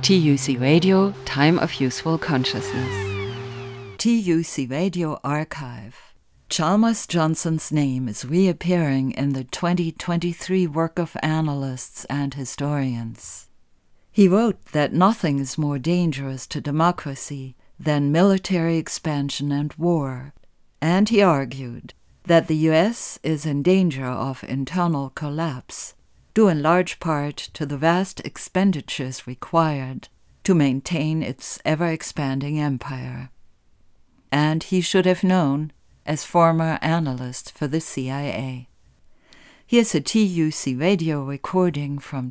TUC Radio, Time of Useful Consciousness. TUC Radio Archive. Chalmers Johnson's name is reappearing in the 2023 work of analysts and historians. He wrote that nothing is more dangerous to democracy than military expansion and war, and he argued that the U.S. is in danger of internal collapse, due in large part to the vast expenditures required to maintain its ever-expanding empire. And he should have known as former analyst for the CIA. Here's a TUC radio recording from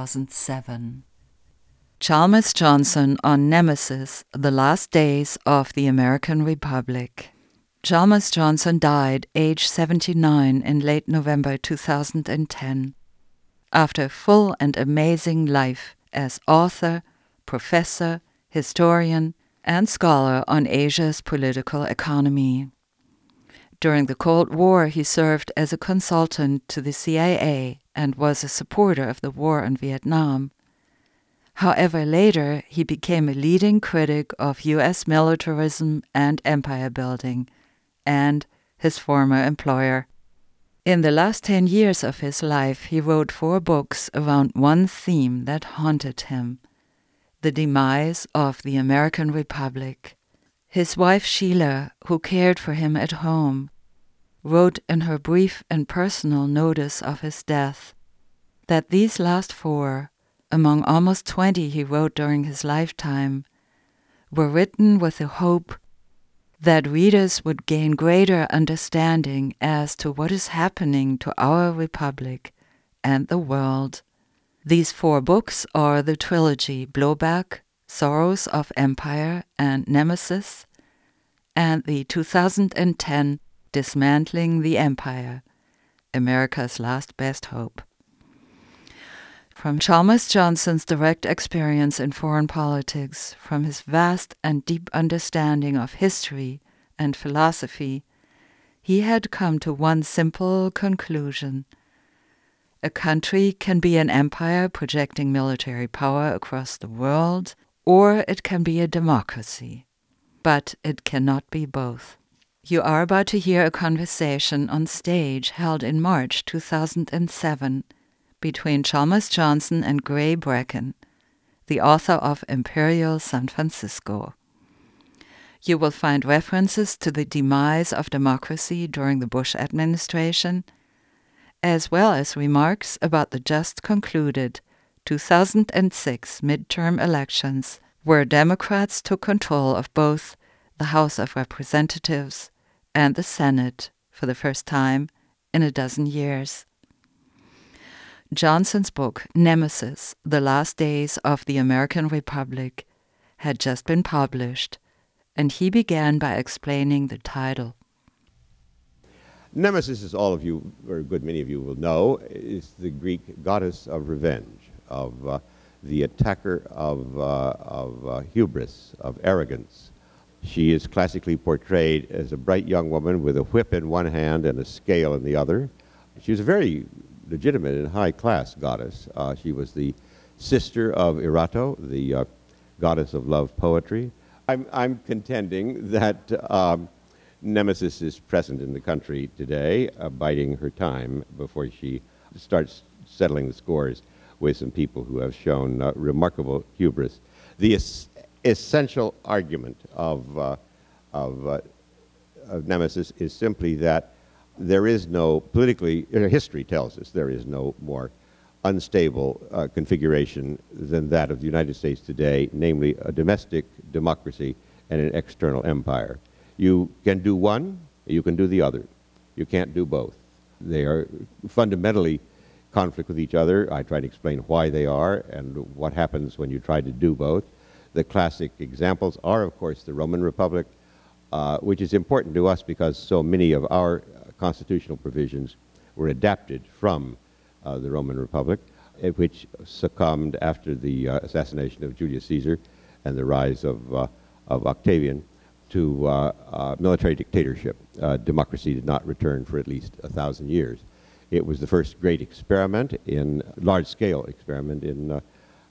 2007. Chalmers Johnson on Nemesis, The Last Days of the American Republic. Chalmers Johnson died age 79 in late November 2010. After a full and amazing life as author, professor, historian, and scholar on Asia's political economy. During the Cold War, he served as a consultant to the CIA and was a supporter of the war in Vietnam. However, later he became a leading critic of U.S. militarism and empire building, and his former employer. In the last 10 years of his life, he wrote 4 books around one theme that haunted him: the demise of the American Republic. His wife Sheila, who cared for him at home, wrote in her brief and personal notice of his death that these last 4, among almost 20 he wrote during his lifetime, were written with the hope that readers would gain greater understanding as to what is happening to our republic and the world. These 4 books are the trilogy Blowback, Sorrows of Empire, and Nemesis, and the 2010 Dismantling the Empire, America's Last Best Hope. From Chalmers Johnson's direct experience in foreign politics, from his vast and deep understanding of history and philosophy, he had come to one simple conclusion. A country can be an empire projecting military power across the world, or it can be a democracy. But it cannot be both. You are about to hear a conversation on stage held in March 2007 between Chalmers Johnson and Gray Bracken, the author of Imperial San Francisco. You will find references to the demise of democracy during the Bush administration, as well as remarks about the just concluded 2006 midterm elections, where Democrats took control of both the House of Representatives and the Senate for the first time in a dozen years. Johnson's book, Nemesis, The Last Days of the American Republic, had just been published, and he began by explaining the title. Nemesis, as all of you, or a good many of you will know, is the Greek goddess of revenge, of the attacker of hubris, of arrogance. She is classically portrayed as a bright young woman with a whip in one hand and a scale in the other. She was a very legitimate and high-class goddess. She was the sister of Erato, the goddess of love poetry. I'm contending that Nemesis is present in the country today, biding her time before she starts settling the scores with some people who have shown remarkable hubris. The essential argument of Nemesis is simply that there is no politically, history tells us there is no more unstable configuration than that of the United States today, namely a domestic democracy and an external empire. You can do one, you can do the other. You can't do both. They are fundamentally conflict with each other. I try to explain why they are and what happens when you try to do both. The classic examples are, of course, the Roman Republic, which is important to us because so many of our constitutional provisions were adapted from the Roman Republic, which succumbed after the assassination of Julius Caesar and the rise of Octavian to military dictatorship. Democracy did not return for at least 1,000 years. It was the first great experiment in large-scale experiment in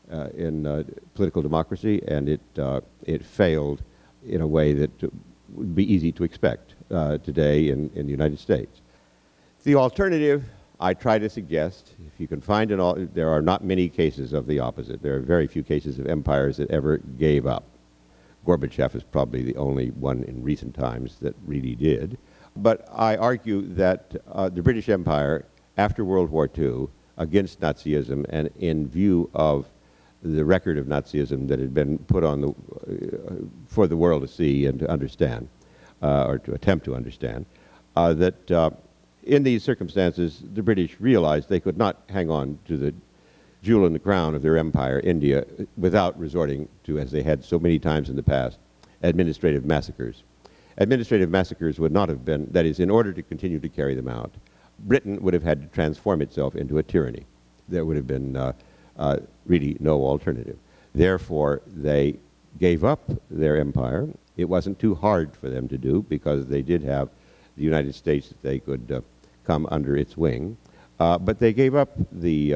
in political democracy, and it failed in a way that would be easy to expect today in the United States. The alternative, I try to suggest, if you can find there are not many cases of the opposite. There are very few cases of empires that ever gave up. Gorbachev is probably the only one in recent times that really did. But I argue that the British Empire, after World War II, against Nazism and in view of the record of Nazism that had been put on for the world to see and to understand, or to attempt to understand, that in these circumstances, the British realized they could not hang on to the jewel in the crown of their empire, India, without resorting to, as they had so many times in the past, administrative massacres. Administrative massacres would not have been, that is, in order to continue to carry them out, Britain would have had to transform itself into a tyranny. There would have been really no alternative. Therefore, they gave up their empire. It wasn't too hard for them to do because they did have the United States that they could come under its wing. But they gave up the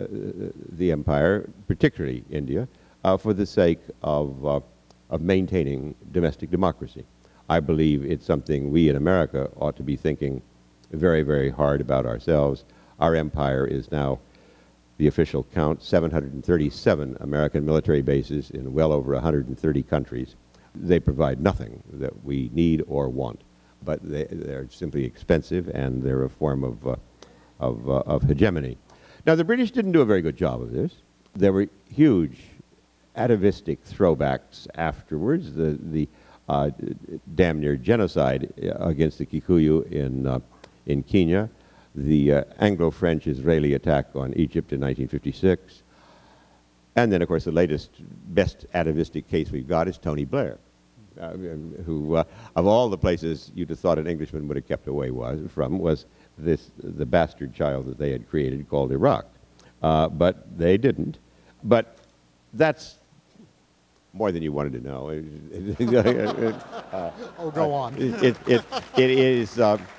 empire, particularly India, for the sake of maintaining domestic democracy. I believe it's something we in America ought to be thinking very, very hard about ourselves. Our empire is now, the official count, 737 American military bases in well over 130 countries. They provide nothing that we need or want, but they're simply expensive, and they're a form of hegemony. Now, the British didn't do a very good job of this. There were huge atavistic throwbacks afterwards, the damn near genocide against the Kikuyu in Kenya, the Anglo-French-Israeli attack on Egypt in 1956, and then, of course, the latest, best atavistic case we've got is Tony Blair, who, of all the places you'd have thought an Englishman would have kept away was the bastard child that they had created called Iraq. But they didn't. But that's more than you wanted to know. Go on. It is,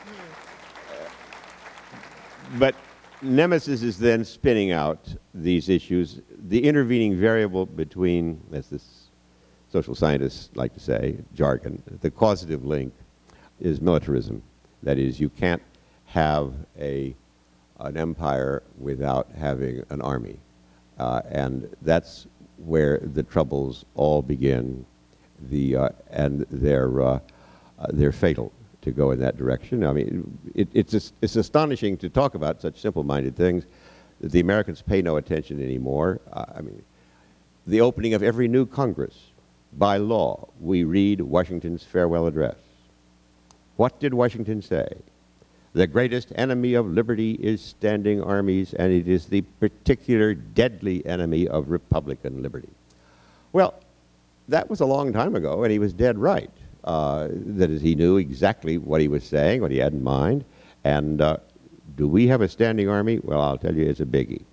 but Nemesis is then spinning out these issues. The intervening variable between, as the social scientists like to say, jargon, the causative link is militarism. That is, you can't have an empire without having an army. And that's where the troubles all begin, and they're fatal to go in that direction. I mean, it's astonishing to talk about such simple-minded things that the Americans pay no attention anymore. I mean, the opening of every new Congress, by law, we read Washington's farewell address. What did Washington say? The greatest enemy of liberty is standing armies, and it is the particular deadly enemy of Republican liberty. Well, that was a long time ago, and he was dead right. That is, he knew exactly what he was saying, what he had in mind. And do we have a standing army? Well, I'll tell you, it's a biggie.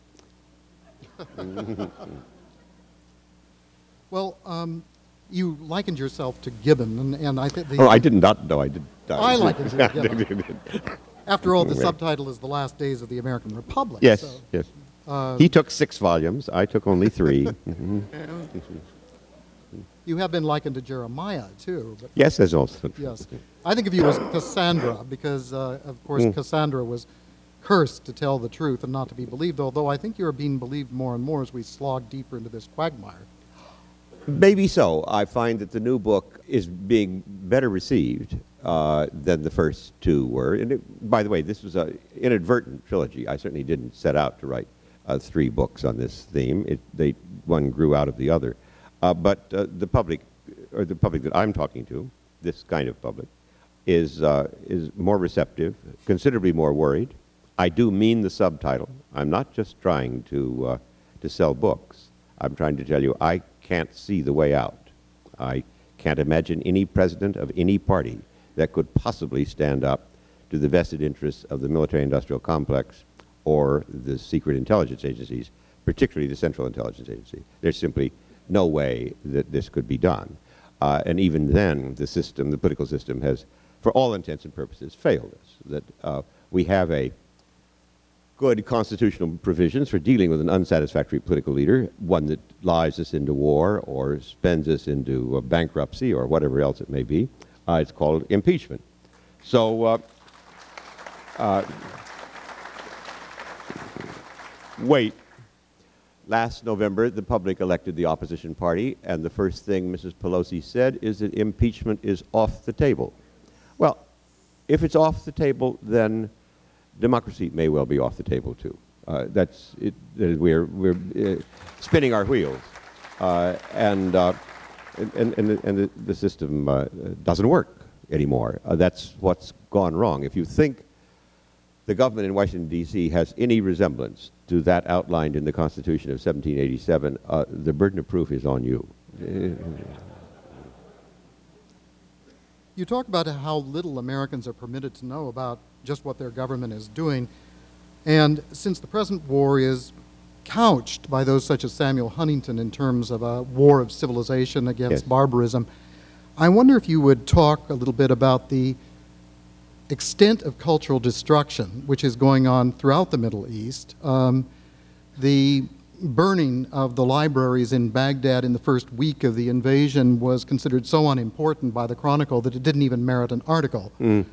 Well, you likened yourself to Gibbon, and I think... I did not. No, I did. I likened you to Gibbon. After all, the subtitle is The Last Days of the American Republic. Yes, so, yes. He took 6 volumes. I took only 3. You have been likened to Jeremiah, too. But, yes, there's also. Yes. I think of you as Cassandra, because, of course, Cassandra was cursed to tell the truth and not to be believed, although I think you're being believed more and more as we slog deeper into this quagmire. Maybe so. I find that the new book is being better received than the first 2 were. And by the way, this was an inadvertent trilogy. I certainly didn't set out to write 3 books on this theme. One grew out of the other. But the public, or the public that I'm talking to, this kind of public, is more receptive, considerably more worried. I do mean the subtitle. I'm not just trying to sell books. I'm trying to tell you I can't see the way out. I can't imagine any president of any party that could possibly stand up to the vested interests of the military-industrial complex or the secret intelligence agencies, particularly the Central Intelligence Agency. There's simply no way that this could be done. And even then, the political system has, for all intents and purposes, failed us. That we have a good constitutional provisions for dealing with an unsatisfactory political leader, one that lies us into war or spends us into bankruptcy or whatever else it may be. It's called impeachment. So, wait. Last November, the public elected the opposition party, and the first thing Mrs. Pelosi said is that impeachment is off the table. Well, if it's off the table, then democracy may well be off the table too. That's it. We're spinning our wheels, and the system doesn't work anymore. That's what's gone wrong. If you think the government in Washington, D.C. has any resemblance to that outlined in the Constitution of 1787, the burden of proof is on you. You talk about how little Americans are permitted to know about just what their government is doing. And since the present war is couched by those such as Samuel Huntington in terms of a war of civilization against barbarism, I wonder if you would talk a little bit about the extent of cultural destruction which is going on throughout the Middle East. The burning of the libraries in Baghdad in the first week of the invasion was considered so unimportant by the Chronicle that it didn't even merit an article.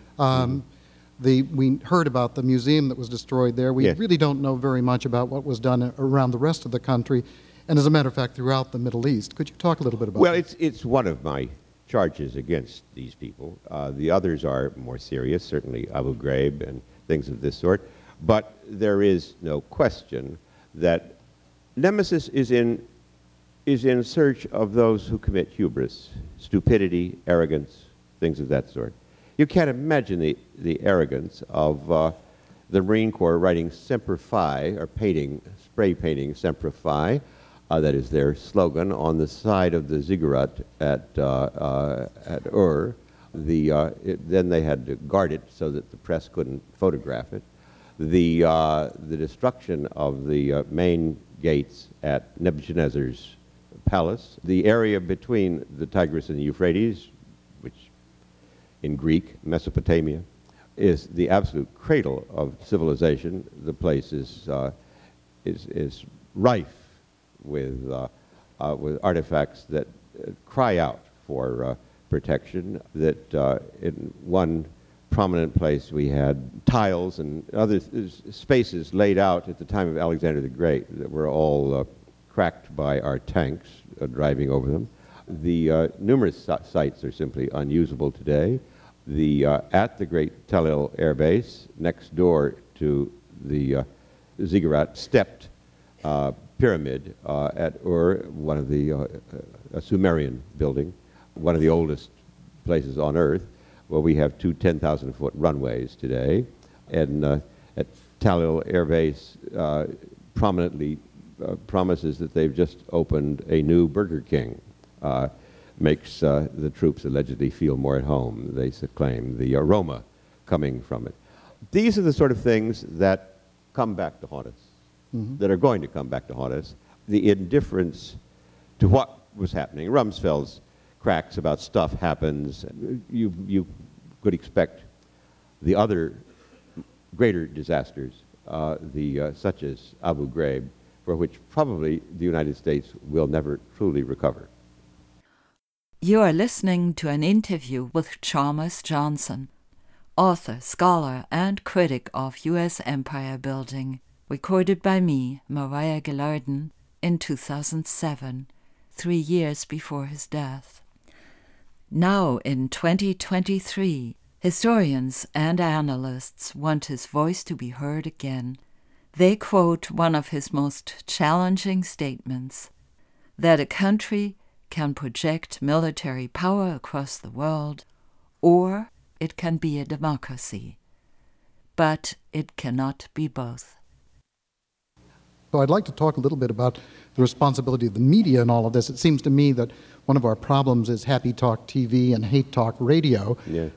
We heard about the museum that was destroyed there. We really don't know very much about what was done around the rest of the country, and as a matter of fact, throughout the Middle East. Could you talk a little bit about that? Well, it's one of my charges against these people. The others are more serious, certainly Abu Ghraib and things of this sort. But there is no question that Nemesis is in search of those who commit hubris, stupidity, arrogance, things of that sort. You can't imagine the arrogance of the Marine Corps writing Semper Fi, or spray painting Semper Fi, that is their slogan, on the side of the ziggurat at Ur. Then they had to guard it so that the press couldn't photograph it. The destruction of the main gates at Nebuchadnezzar's palace. The area between the Tigris and the Euphrates, which in Greek, Mesopotamia, is the absolute cradle of civilization. The place is rife with artifacts that cry out for protection. That in one prominent place we had tiles and other spaces laid out at the time of Alexander the Great that were all cracked by our tanks driving over them. The numerous sites are simply unusable today. At the great Tel El Air Base, next door to the ziggurat stepped pyramid at Ur, one of the a Sumerian building, one of the oldest places on Earth. Well, we have two 10,000-foot runways today, and at Tel El Air Base prominently promises that they've just opened a new Burger King. Makes the troops allegedly feel more at home, they claim, the aroma coming from it. These are the sort of things that come back to haunt us, that are going to come back to haunt us. The indifference to what was happening. Rumsfeld's cracks about stuff happens. You could expect the other greater disasters, such as Abu Ghraib, for which probably the United States will never truly recover. You are listening to an interview with Chalmers Johnson, author, scholar, and critic of U.S. empire building, recorded by me, Mariah Gillardin, in 2007, 3 years before his death. Now, in 2023, historians and analysts want his voice to be heard again. They quote one of his most challenging statements, that a country can project military power across the world, or it can be a democracy. But it cannot be both. So I'd like to talk a little bit about the responsibility of the media in all of this. It seems to me that one of our problems is happy talk TV and hate talk radio. Yeah.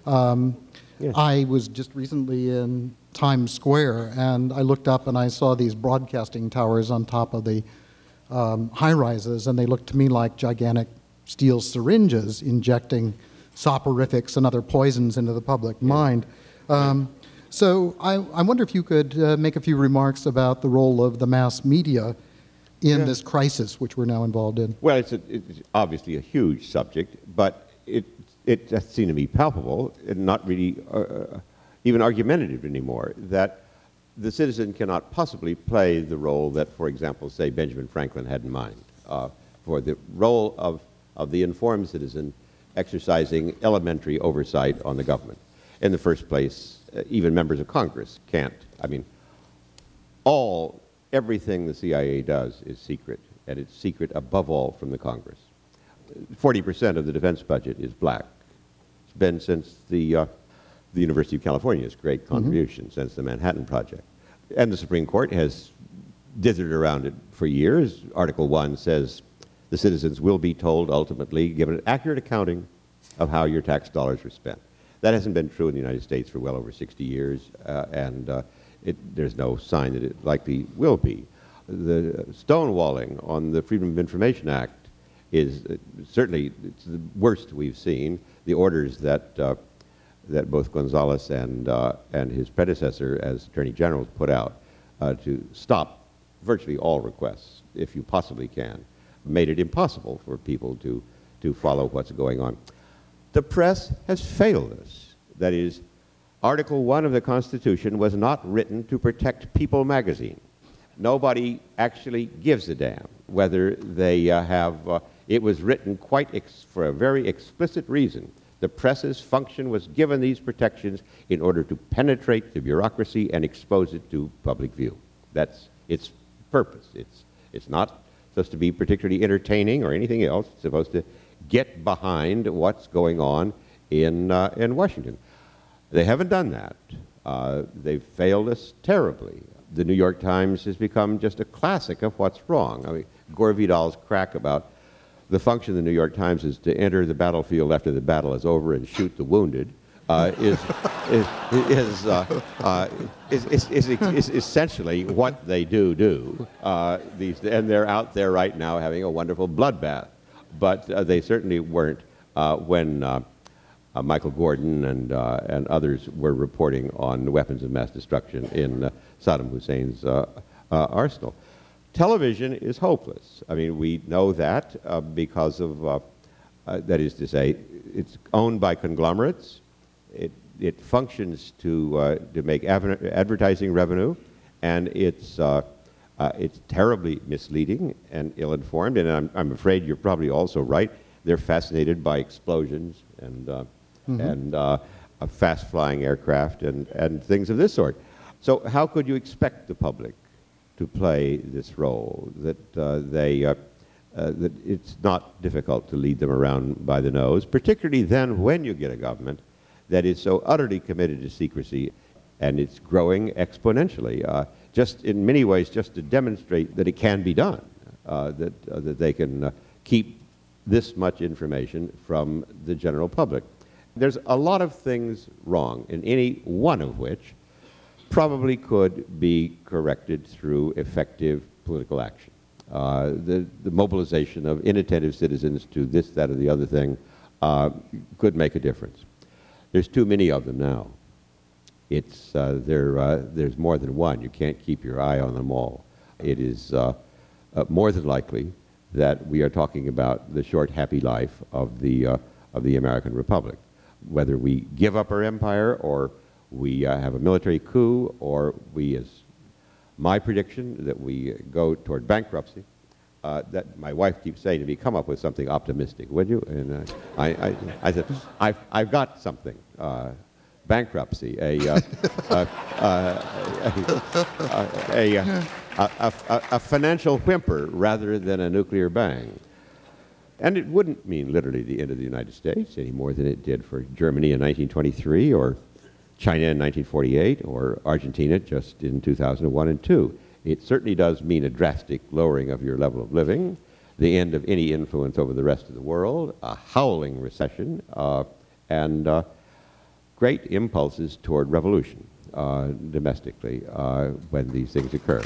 I was just recently in Times Square, and I looked up and I saw these broadcasting towers on top of the high-rises, and they looked to me like gigantic steel syringes injecting soporifics and other poisons into the public mind. So I wonder if you could make a few remarks about the role of the mass media in this crisis which we're now involved in. Well, it's obviously a huge subject, but it does seem to me palpable and not really even argumentative anymore, that the citizen cannot possibly play the role that, for example, say Benjamin Franklin had in mind, for the role of the informed citizen exercising elementary oversight on the government. In the first place, even members of Congress can't. I mean, everything the CIA does is secret, and it's secret above all from the Congress. 40% of the defense budget is black. It's been since the University of California's great contribution, since the Manhattan Project. And the Supreme Court has dithered around it for years. Article 1 says the citizens will be told, ultimately, given an accurate accounting of how your tax dollars were spent. That hasn't been true in the United States for well over 60 years, and there's no sign that it likely will be. The stonewalling on the Freedom of Information Act is certainly it's the worst we've seen. The orders that both Gonzales and his predecessor as Attorney General put out to stop virtually all requests, if you possibly can, made it impossible for people to follow what's going on. The press has failed us. That is, Article 1 of the Constitution was not written to protect People magazine. Nobody actually gives a damn whether they it was written for a very explicit reason. The press's function was given these protections in order to penetrate the bureaucracy and expose it to public view. That's its purpose. It's not supposed to be particularly entertaining or anything else. It's supposed to get behind what's going on in Washington. They haven't done that. They've failed us terribly. The New York Times has become just a classic of what's wrong. I mean, Gore Vidal's crack about the function of the New York Times is to enter the battlefield after the battle is over and shoot the wounded is essentially what they do. And they're out there right now having a wonderful bloodbath. But they certainly weren't when Michael Gordon and others were reporting on the weapons of mass destruction in Saddam Hussein's arsenal. Television is hopeless. I mean, we know that because of, that is to say, it's owned by conglomerates. It functions to make advertising revenue, and it's terribly misleading and ill-informed. And I'm afraid you're probably also right. They're fascinated by explosions and fast-flying aircraft and things of this sort. So how could you expect the public to play this role, that it's not difficult to lead them around by the nose, particularly then when you get a government that is so utterly committed to secrecy, and it's growing exponentially, just in many ways just to demonstrate that it can be done, that they can keep this much information from the general public. There's a lot of things wrong, and any one of which probably could be corrected through effective political action. The mobilization of inattentive citizens to this, that, or the other thing could make a difference. There's too many of them now. There's more than one. You can't keep your eye on them all. It is more than likely that we are talking about the short, happy life of the American Republic. Whether we give up our empire or we have a military coup, or we, as my prediction, that we go toward bankruptcy. That my wife keeps saying to me, come up with something optimistic, would you? And I said, I've got something. Bankruptcy, a financial whimper rather than a nuclear bang. And it wouldn't mean literally the end of the United States any more than it did for Germany in 1923, or China in 1948, or Argentina just in 2001 and 2. It certainly does mean a drastic lowering of your level of living, the end of any influence over the rest of the world, a howling recession, and great impulses toward revolution domestically when these things occur.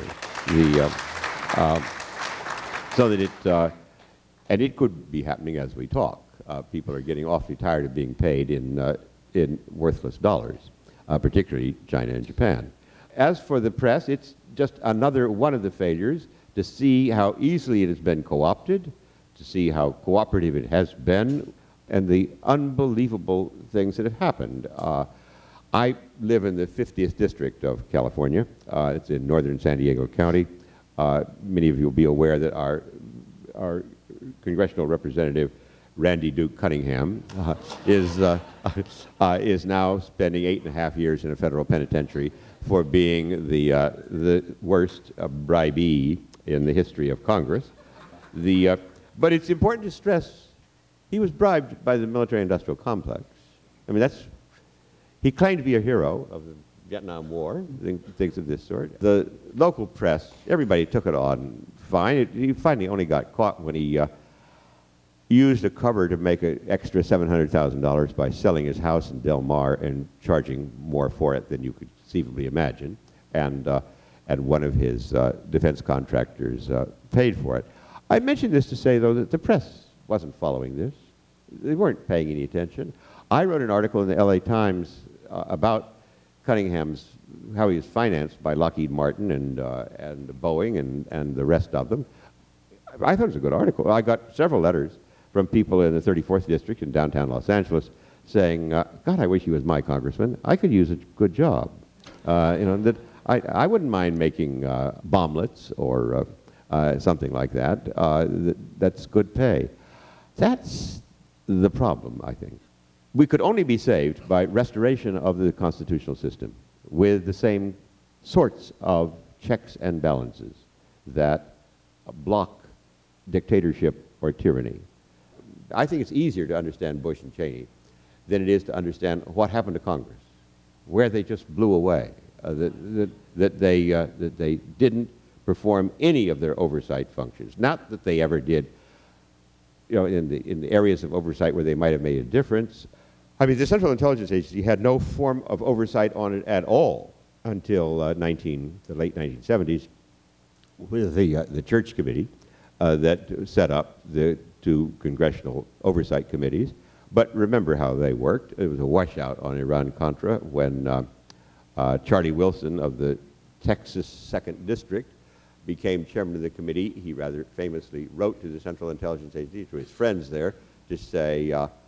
So that and it could be happening as we talk. People are getting awfully tired of being paid in worthless dollars. particularly China and Japan. As for the press, it's just another one of the failures to see how easily it has been co-opted, to see how cooperative it has been, and the unbelievable things that have happened. I live in the 50th District of California. It's in northern San Diego County. Many of you will be aware that our congressional representative, Randy Duke Cunningham, is now spending 8.5 years in a federal penitentiary for being the worst bribee in the history of Congress. But it's important to stress he was bribed by the military-industrial complex. I mean, he claimed to be a hero of the Vietnam War, things of this sort. The local press, everybody took it on fine. He finally only got caught when he used a cover to make an extra $700,000 by selling his house in Del Mar and charging more for it than you could conceivably imagine. And one of his defense contractors paid for it. I mention this to say, though, that the press wasn't following this. They weren't paying any attention. I wrote an article in the LA Times about Cunningham's, how he was financed by Lockheed Martin and Boeing and the rest of them. I thought it was a good article. I got several letters from people in the 34th District in downtown Los Angeles saying, God, I wish he was my congressman. I could use a good job. That I wouldn't mind making bomblets or something like that. That's good pay. That's the problem, I think. We could only be saved by restoration of the constitutional system with the same sorts of checks and balances that block dictatorship or tyranny. I think it's easier to understand Bush and Cheney than it is to understand what happened to Congress, where they just blew away, that they didn't perform any of their oversight functions. Not that they ever did, in the areas of oversight where they might have made a difference. I mean, the Central Intelligence Agency had no form of oversight on it at all until the late 1970s, with the Church Committee that set up the two congressional oversight committees. But remember how they worked. It was a washout on Iran-Contra when Charlie Wilson of the Texas 2nd District became chairman of the committee. He rather famously wrote to the Central Intelligence Agency, to his friends there, to say,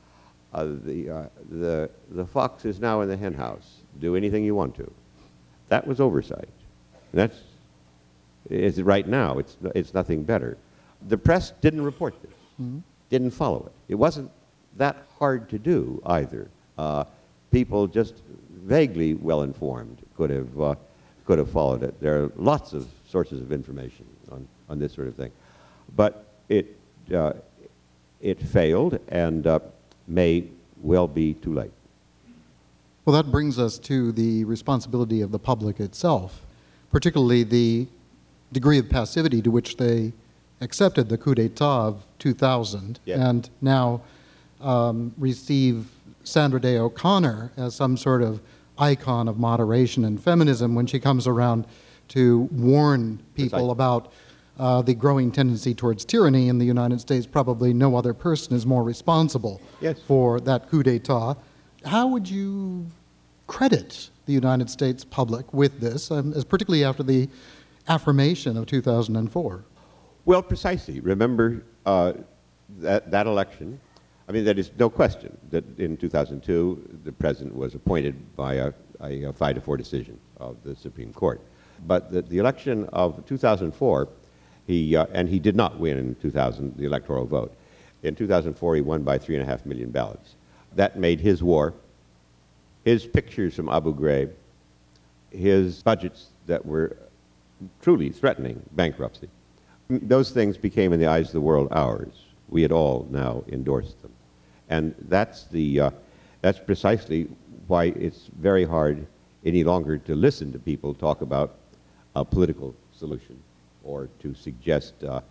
the fox is now in the hen house. Do anything you want to. That was oversight. And it's right now. It's nothing better. The press didn't report this, didn't follow it. It wasn't that hard to do either. People just vaguely well-informed could have followed it. There are lots of sources of information on this sort of thing. But it failed and may well be too late. Well, that brings us to the responsibility of the public itself, particularly the degree of passivity to which they accepted the coup d'etat of 2000 and now receive Sandra Day O'Connor as some sort of icon of moderation and feminism when she comes around to warn people about the growing tendency towards tyranny in the United States. Probably no other person is more responsible for that coup d'etat. How would you credit the United States public with this, as particularly after the affirmation of 2004? Well, precisely. Remember that election. I mean, there is no question that in 2002 the president was appointed by a 5-4 decision of the Supreme Court. But the election of 2004, and he did not win in 2000 the electoral vote. In 2004, he won by 3.5 million ballots. That made his war, his pictures from Abu Ghraib, his budgets that were truly threatening bankruptcy. Those things became, in the eyes of the world, ours. We had all now endorsed them. And that's precisely why it's very hard any longer to listen to people talk about a political solution or to suggest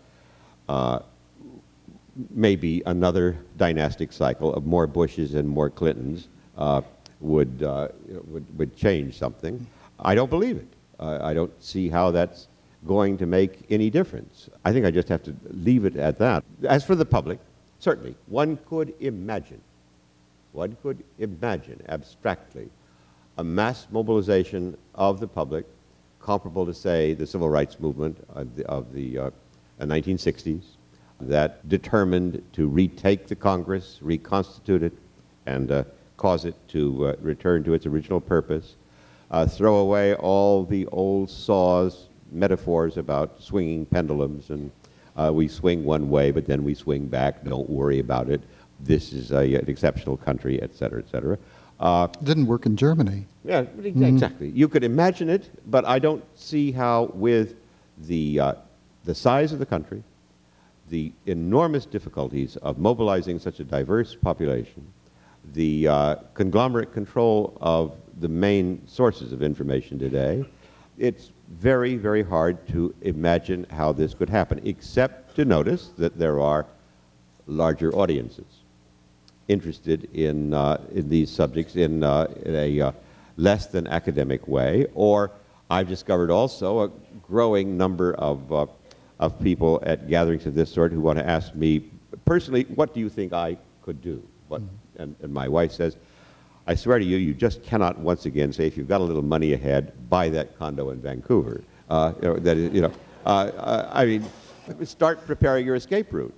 maybe another dynastic cycle of more Bushes and more Clintons would change something. I don't believe it. I don't see how that's going to make any difference. I think I just have to leave it at that. As for the public, certainly, one could imagine abstractly a mass mobilization of the public, comparable to, say, the civil rights movement of the 1960s, that determined to retake the Congress, reconstitute it, and cause it to return to its original purpose, throw away all the old saws, metaphors about swinging pendulums, and we swing one way, but then we swing back, don't worry about it, this is an exceptional country, et cetera, et cetera. Didn't work in Germany. Yeah, exactly. You could imagine it, but I don't see how, with the size of the country, the enormous difficulties of mobilizing such a diverse population, the conglomerate control of the main sources of information today, it's very, very hard to imagine how this could happen, except to notice that there are larger audiences interested in these subjects in a less than academic way. Or I've discovered also a growing number of people at gatherings of this sort who want to ask me personally, what do you think I could do? And my wife says, I swear to you, you just cannot once again say, if you've got a little money ahead, buy that condo in Vancouver. I mean, start preparing your escape route.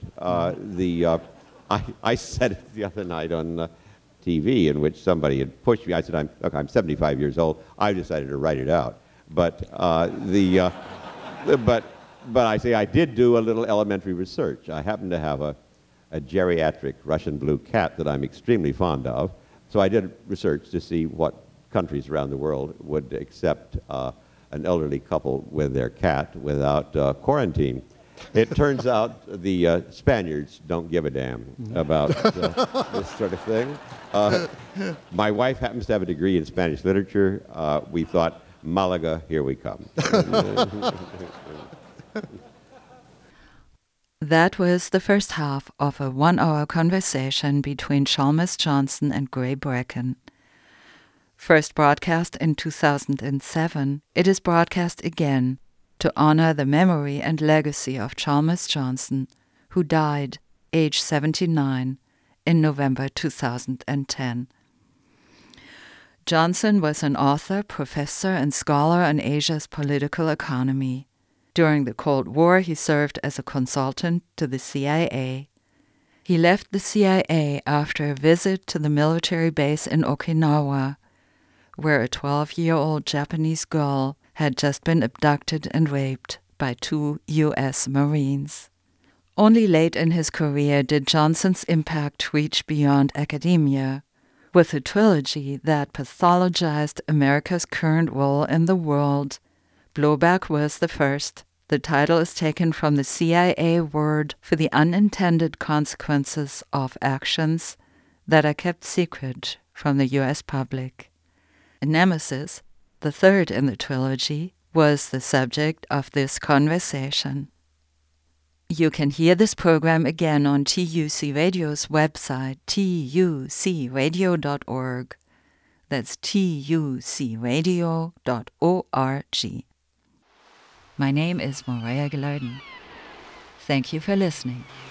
I said it the other night on TV, in which somebody had pushed me. I said, I'm 75 years old. I decided to write it out. But but I say I did do a little elementary research. I happen to have a geriatric Russian blue cat that I'm extremely fond of. So I did research to see what countries around the world would accept an elderly couple with their cat without quarantine. It turns out the Spaniards don't give a damn about this sort of thing. My wife happens to have a degree in Spanish literature. We thought, Malaga, here we come. That was the first half of a 1-hour conversation between Chalmers Johnson and Gray Bracken. First broadcast in 2007, it is broadcast again to honor the memory and legacy of Chalmers Johnson, who died, age 79, in November 2010. Johnson was an author, professor, and scholar on Asia's political economy. During the Cold War, he served as a consultant to the CIA. He left the CIA after a visit to the military base in Okinawa, where a 12-year-old Japanese girl had just been abducted and raped by 2 U.S. Marines. Only late in his career did Johnson's impact reach beyond academia, with a trilogy that pathologized America's current role in the world. Blowback was the first. The title is taken from the CIA word for the unintended consequences of actions that are kept secret from the U.S. public. Nemesis, the third in the trilogy, was the subject of this conversation. You can hear this program again on TUC Radio's website, tucradio.org. That's tucradio.org. My name is Morea Gilardin. Thank you for listening.